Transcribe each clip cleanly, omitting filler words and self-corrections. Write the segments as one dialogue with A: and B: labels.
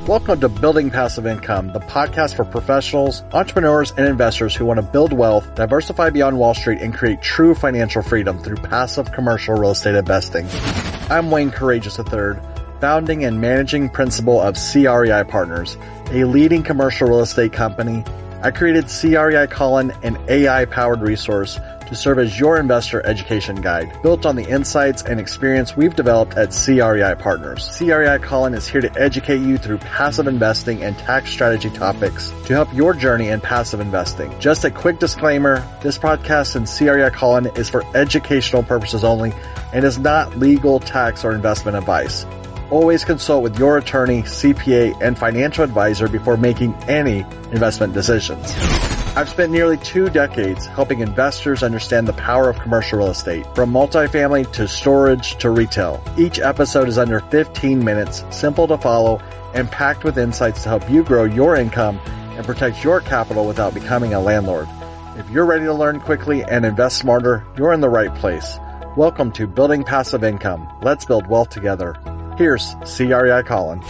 A: Welcome to Building Passive Income, the podcast for professionals, entrepreneurs, and investors who want to build wealth, diversify beyond Wall Street, and create true financial freedom through passive commercial real estate investing. I'm Wayne Courageous III, founding and managing principal of CREI Partners, a leading commercial real estate company. I created CREI Colin, an AI-powered resource to serve as your investor education guide, built on the insights and experience we've developed at CREI Partners. CREI Colin is here to educate you through passive investing and tax strategy topics to help your journey in passive investing. Just a quick disclaimer, this podcast and CREI Colin is for educational purposes only and is not legal, tax, or investment advice. Always consult with your attorney, CPA, and financial advisor before making any investment decisions. I've spent nearly 2 decades helping investors understand the power of commercial real estate, from multifamily to storage to retail. Each episode is under 15 minutes, simple to follow, and packed with insights to help you grow your income and protect your capital without becoming a landlord. If you're ready to learn quickly and invest smarter, you're in the right place. Welcome to Building Passive Income. Let's build wealth together. Here's CREI Colin.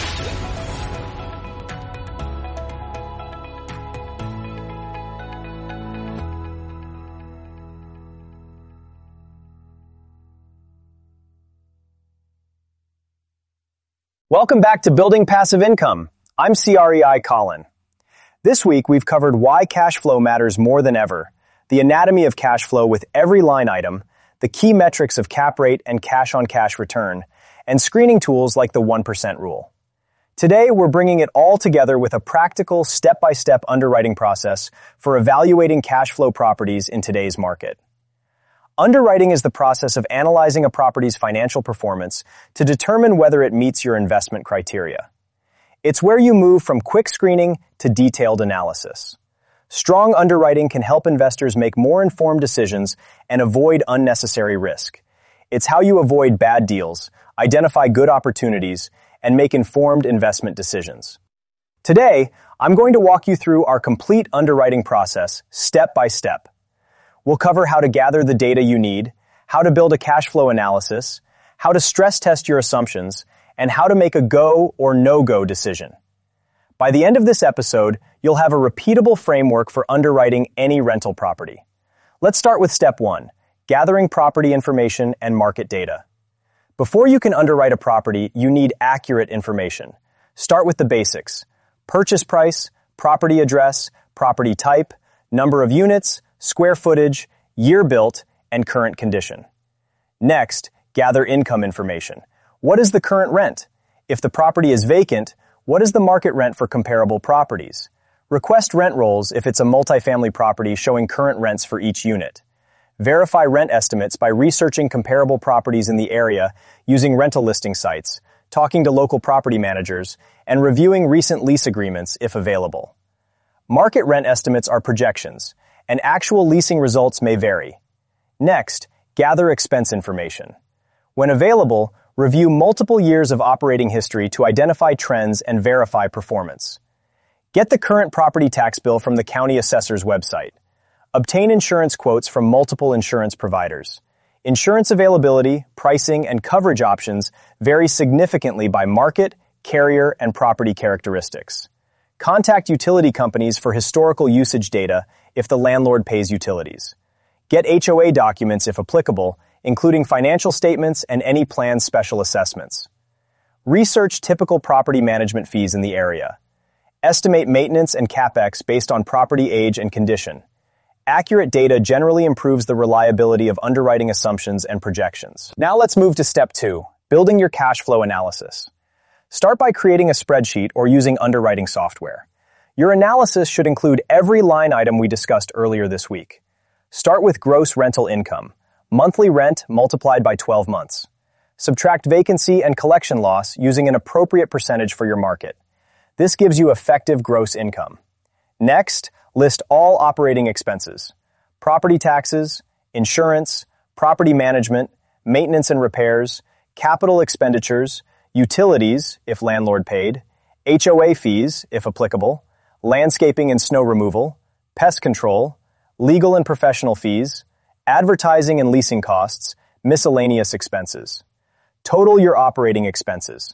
B: Welcome back to Building Passive Income. I'm CREI Colin. This week we've covered why cash flow matters more than ever, the anatomy of cash flow with every line item, the key metrics of cap rate and cash-on-cash return, and screening tools like the 1% rule. Today, we're bringing it all together with a practical, step-by-step underwriting process for evaluating cash flow properties in today's market. Underwriting is the process of analyzing a property's financial performance to determine whether it meets your investment criteria. It's where you move from quick screening to detailed analysis. Strong underwriting can help investors make more informed decisions and avoid unnecessary risk. It's how you avoid bad deals, identify good opportunities, and make informed investment decisions. Today, I'm going to walk you through our complete underwriting process, step by step. We'll cover how to gather the data you need, how to build a cash flow analysis, how to stress test your assumptions, and how to make a go or no-go decision. By the end of this episode, you'll have a repeatable framework for underwriting any rental property. Let's start with step 1, gathering property information and market data. Before you can underwrite a property, you need accurate information. Start with the basics: purchase price, property address, property type, number of units, square footage, year built, and current condition. Next, gather income information. What is the current rent? If the property is vacant, what is the market rent for comparable properties? Request rent rolls if it's a multifamily property showing current rents for each unit. Verify rent estimates by researching comparable properties in the area using rental listing sites, talking to local property managers, and reviewing recent lease agreements if available. Market rent estimates are projections, and actual leasing results may vary. Next, gather expense information. When available, review multiple years of operating history to identify trends and verify performance. Get the current property tax bill from the county assessor's website. Obtain insurance quotes from multiple insurance providers. Insurance availability, pricing, and coverage options vary significantly by market, carrier, and property characteristics. Contact utility companies for historical usage data if the landlord pays utilities. Get HOA documents if applicable, including financial statements and any planned special assessments. Research typical property management fees in the area. Estimate maintenance and CapEx based on property age and condition. Accurate data generally improves the reliability of underwriting assumptions and projections. Now let's move to step 2, building your cash flow analysis. Start by creating a spreadsheet or using underwriting software. Your analysis should include every line item we discussed earlier this week. Start with gross rental income, monthly rent multiplied by 12 months. Subtract vacancy and collection loss using an appropriate percentage for your market. This gives you effective gross income. Next, list all operating expenses: property taxes, insurance, property management, maintenance and repairs, capital expenditures, utilities, if landlord paid, HOA fees, if applicable, landscaping and snow removal, pest control, legal and professional fees, advertising and leasing costs, miscellaneous expenses. Total your operating expenses.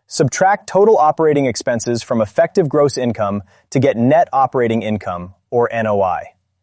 B: Subtract total operating expenses from effective gross income to get net operating income, or NOI.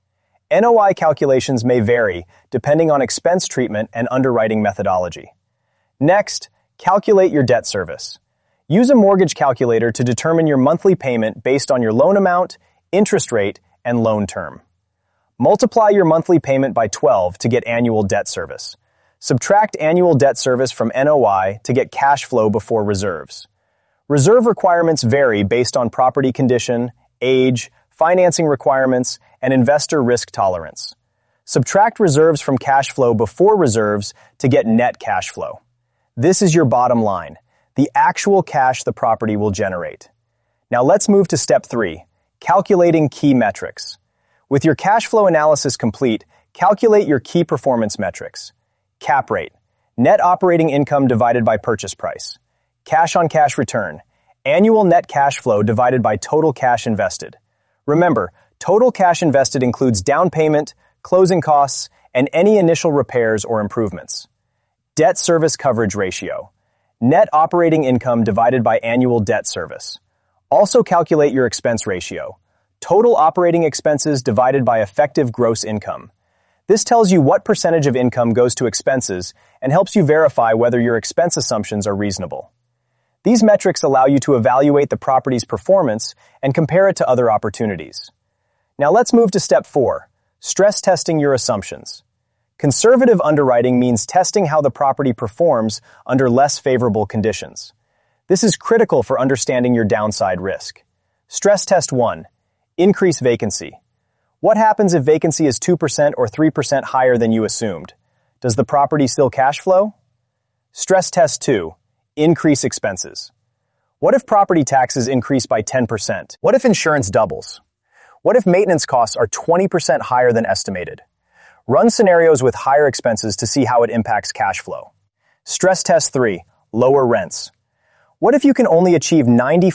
B: NOI calculations may vary depending on expense treatment and underwriting methodology. Next, calculate your debt service. Use a mortgage calculator to determine your monthly payment based on your loan amount, interest rate, and loan term. Multiply your monthly payment by 12 to get annual debt service. Subtract annual debt service from NOI to get cash flow before reserves. Reserve requirements vary based on property condition, age, financing requirements, and investor risk tolerance. Subtract reserves from cash flow before reserves to get net cash flow. This is your bottom line, the actual cash the property will generate. Now let's move to step 3, calculating key metrics. With your cash flow analysis complete, calculate your key performance metrics. Cap rate, net operating income divided by purchase price. Cash on cash return, annual net cash flow divided by total cash invested. Remember, total cash invested includes down payment, closing costs, and any initial repairs or improvements. Debt service coverage ratio, net operating income divided by annual debt service. Also calculate your expense ratio, total operating expenses divided by effective gross income. This tells you what percentage of income goes to expenses and helps you verify whether your expense assumptions are reasonable. These metrics allow you to evaluate the property's performance and compare it to other opportunities. Now let's move to step 4, stress testing your assumptions. Conservative underwriting means testing how the property performs under less favorable conditions. This is critical for understanding your downside risk. Stress test 1, increase vacancy. What happens if vacancy is 2% or 3% higher than you assumed? Does the property still cash flow? Stress test 2, increase expenses. What if property taxes increase by 10%? What if insurance doubles? What if maintenance costs are 20% higher than estimated? Run scenarios with higher expenses to see how it impacts cash flow. Stress test 3, lower rents. What if you can only achieve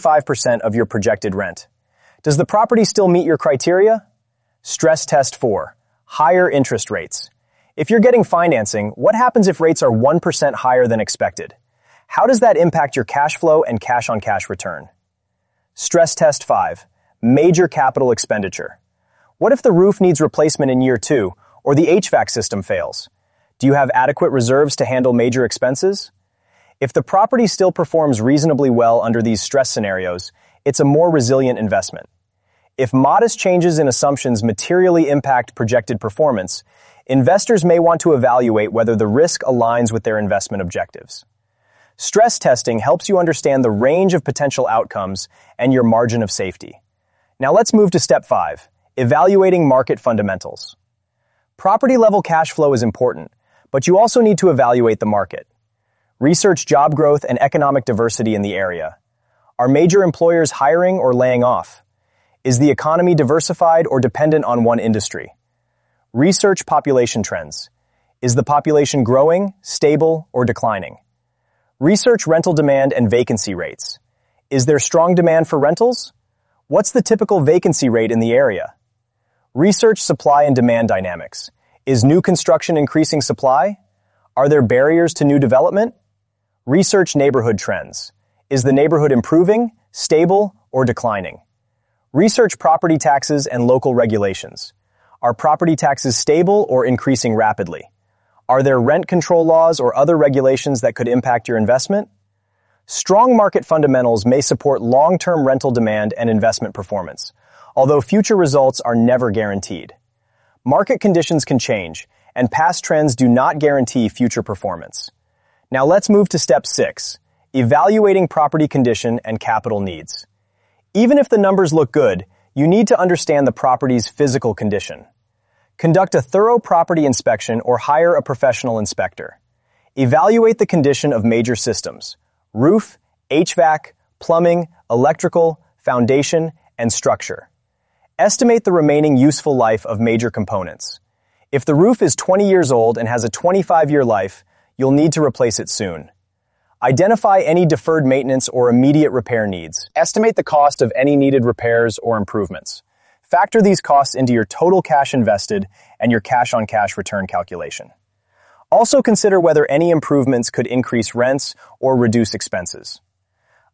B: 95% of your projected rent? Does the property still meet your criteria? Stress test 4, higher interest rates. If you're getting financing, what happens if rates are 1% higher than expected? How does that impact your cash flow and cash-on-cash return? Stress test 5, major capital expenditure. What if the roof needs replacement in year 2, or the HVAC system fails? Do you have adequate reserves to handle major expenses? If the property still performs reasonably well under these stress scenarios, it's a more resilient investment. If modest changes in assumptions materially impact projected performance, investors may want to evaluate whether the risk aligns with their investment objectives. Stress testing helps you understand the range of potential outcomes and your margin of safety. Now let's move to step 5, evaluating market fundamentals. Property-level cash flow is important, but you also need to evaluate the market. Research job growth and economic diversity in the area. Are major employers hiring or laying off? Is the economy diversified or dependent on one industry? Research population trends. Is the population growing, stable, or declining? Research rental demand and vacancy rates. Is there strong demand for rentals? What's the typical vacancy rate in the area? Research supply and demand dynamics. Is new construction increasing supply? Are there barriers to new development? Research neighborhood trends. Is the neighborhood improving, stable, or declining? Research property taxes and local regulations. Are property taxes stable or increasing rapidly? Are there rent control laws or other regulations that could impact your investment? Strong market fundamentals may support long-term rental demand and investment performance, although future results are never guaranteed. Market conditions can change, and past trends do not guarantee future performance. Now let's move to step 6, evaluating property condition and capital needs. Even if the numbers look good, you need to understand the property's physical condition. Conduct a thorough property inspection or hire a professional inspector. Evaluate the condition of major systems: roof, HVAC, plumbing, electrical, foundation, and structure. Estimate the remaining useful life of major components. If the roof is 20 years old and has a 25-year life, you'll need to replace it soon. Identify any deferred maintenance or immediate repair needs. Estimate the cost of any needed repairs or improvements. Factor these costs into your total cash invested and your cash-on-cash return calculation. Also consider whether any improvements could increase rents or reduce expenses.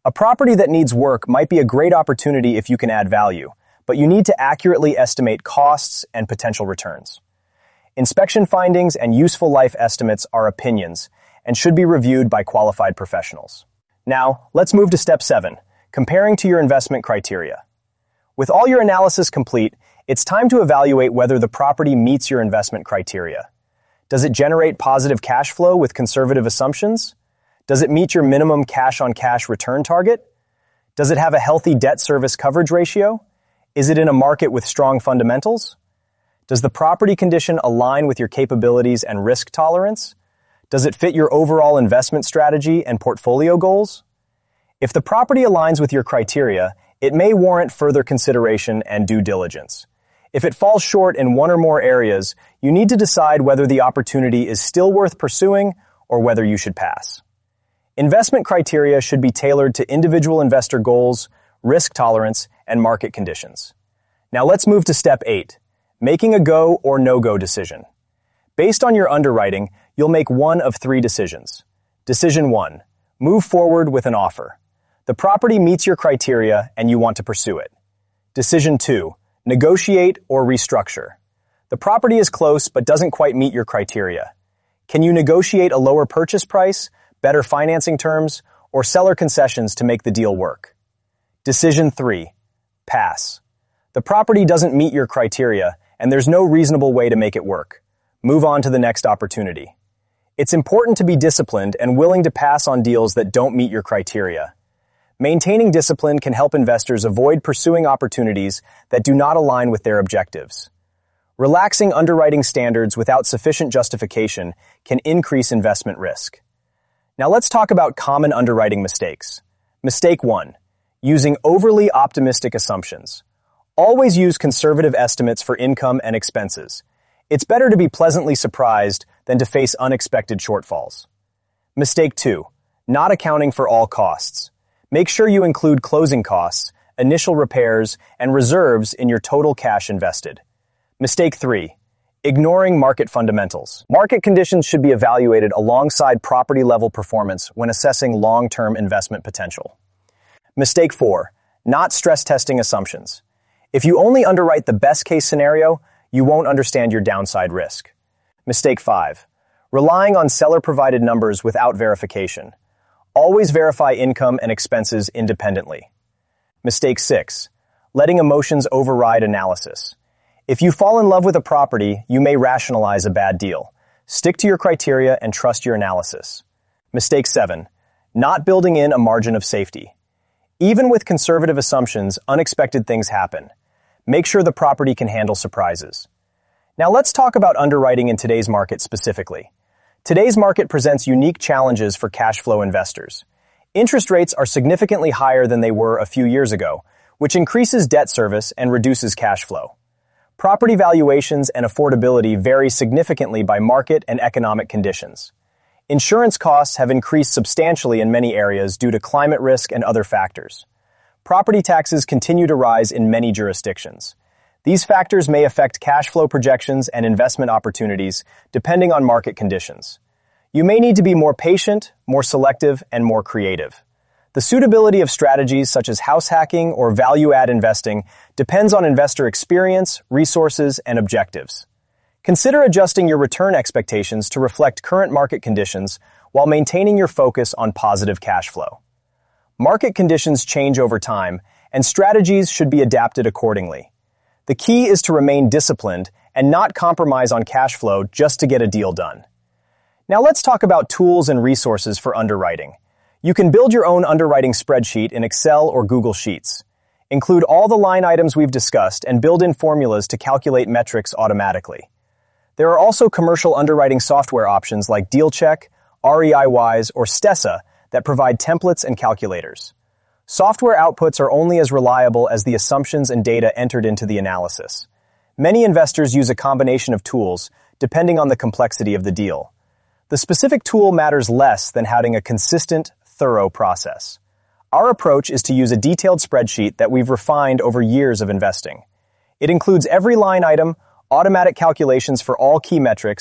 B: A property that needs work might be a great opportunity if you can add value, but you need to accurately estimate costs and potential returns. Inspection findings and useful life estimates are opinions and should be reviewed by qualified professionals. Now, let's move to step 7, comparing to your investment criteria. With all your analysis complete, it's time to evaluate whether the property meets your investment criteria. Does it generate positive cash flow with conservative assumptions? Does it meet your minimum cash-on-cash return target? Does it have a healthy debt service coverage ratio? Is it in a market with strong fundamentals? Does the property condition align with your capabilities and risk tolerance? Does it fit your overall investment strategy and portfolio goals? If the property aligns with your criteria, it may warrant further consideration and due diligence. If it falls short in one or more areas, you need to decide whether the opportunity is still worth pursuing or whether you should pass. Investment criteria should be tailored to individual investor goals, risk tolerance, and market conditions. Now let's move to step 8, making a go or no-go decision. Based on your underwriting, you'll make one of 3 decisions. Decision 1, move forward with an offer. The property meets your criteria and you want to pursue it. Decision 2, negotiate or restructure. The property is close but doesn't quite meet your criteria. Can you negotiate a lower purchase price, better financing terms, or seller concessions to make the deal work? Decision 3, pass. The property doesn't meet your criteria and there's no reasonable way to make it work. Move on to the next opportunity. It's important to be disciplined and willing to pass on deals that don't meet your criteria. Maintaining discipline can help investors avoid pursuing opportunities that do not align with their objectives. Relaxing underwriting standards without sufficient justification can increase investment risk. Now let's talk about common underwriting mistakes. Mistake 1, using overly optimistic assumptions. Always use conservative estimates for income and expenses. It's better to be pleasantly surprised than to face unexpected shortfalls. Mistake 2, not accounting for all costs. Make sure you include closing costs, initial repairs, and reserves in your total cash invested. Mistake 3, ignoring market fundamentals. Market conditions should be evaluated alongside property-level performance when assessing long-term investment potential. Mistake 4, not stress testing assumptions. If you only underwrite the best-case scenario, you won't understand your downside risk. Mistake 5, relying on seller-provided numbers without verification. Always verify income and expenses independently. Mistake 6, letting emotions override analysis. If you fall in love with a property, you may rationalize a bad deal. Stick to your criteria and trust your analysis. Mistake 7, not building in a margin of safety. Even with conservative assumptions, unexpected things happen. Make sure the property can handle surprises. Now let's talk about underwriting in today's market specifically. Today's market presents unique challenges for cash flow investors. Interest rates are significantly higher than they were a few years ago, which increases debt service and reduces cash flow. Property valuations and affordability vary significantly by market and economic conditions. Insurance costs have increased substantially in many areas due to climate risk and other factors. Property taxes continue to rise in many jurisdictions. These factors may affect cash flow projections and investment opportunities depending on market conditions. You may need to be more patient, more selective, and more creative. The suitability of strategies such as house hacking or value-add investing depends on investor experience, resources, and objectives. Consider adjusting your return expectations to reflect current market conditions while maintaining your focus on positive cash flow. Market conditions change over time, and strategies should be adapted accordingly. The key is to remain disciplined and not compromise on cash flow just to get a deal done. Now let's talk about tools and resources for underwriting. You can build your own underwriting spreadsheet in Excel or Google Sheets. Include all the line items we've discussed and build in formulas to calculate metrics automatically. There are also commercial underwriting software options like DealCheck, REIWise, or Stessa that provide templates and calculators. Software outputs are only as reliable as the assumptions and data entered into the analysis. Many investors use a combination of tools, depending on the complexity of the deal. The specific tool matters less than having a consistent, thorough process. Our approach is to use a detailed spreadsheet that we've refined over years of investing. It includes every line item, automatic calculations for all key metrics,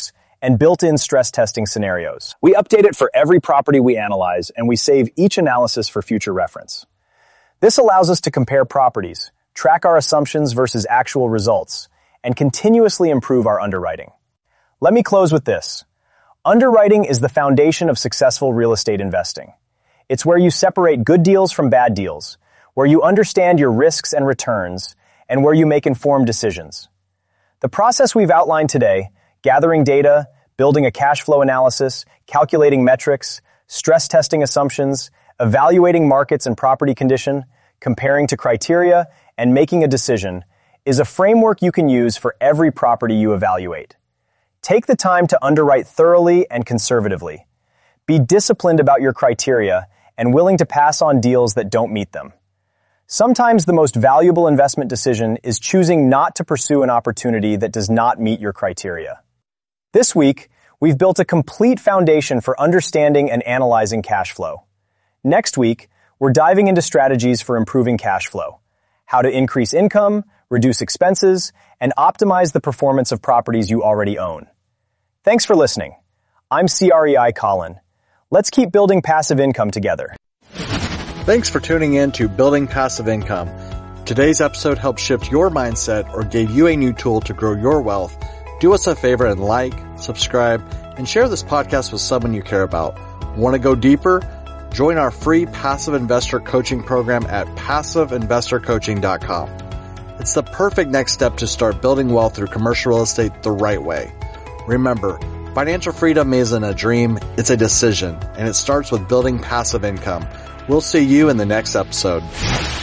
B: and built-in stress testing scenarios. We update it for every property we analyze, and we save each analysis for future reference. This allows us to compare properties, track our assumptions versus actual results, and continuously improve our underwriting. Let me close with this. Underwriting is the foundation of successful real estate investing. It's where you separate good deals from bad deals, where you understand your risks and returns, and where you make informed decisions. The process we've outlined today, gathering data, building a cash flow analysis, calculating metrics, stress testing assumptions, evaluating markets and property condition, comparing to criteria, and making a decision, is a framework you can use for every property you evaluate. Take the time to underwrite thoroughly and conservatively. Be disciplined about your criteria and willing to pass on deals that don't meet them. Sometimes the most valuable investment decision is choosing not to pursue an opportunity that does not meet your criteria. This week, we've built a complete foundation for understanding and analyzing cash flow. Next week, we're diving into strategies for improving cash flow, how to increase income, reduce expenses, and optimize the performance of properties you already own. Thanks for listening. I'm CREI Colin. Let's keep building passive income together.
A: Thanks for tuning in to Building Passive Income. Today's episode helped shift your mindset or gave you a new tool to grow your wealth. Do us a favor and like, subscribe, and share this podcast with someone you care about. Want to go deeper? Join our free passive investor coaching program at passiveinvestorcoaching.com. It's the perfect next step to start building wealth through commercial real estate the right way. Remember, financial freedom isn't a dream, it's a decision, and it starts with building passive income. We'll see you in the next episode.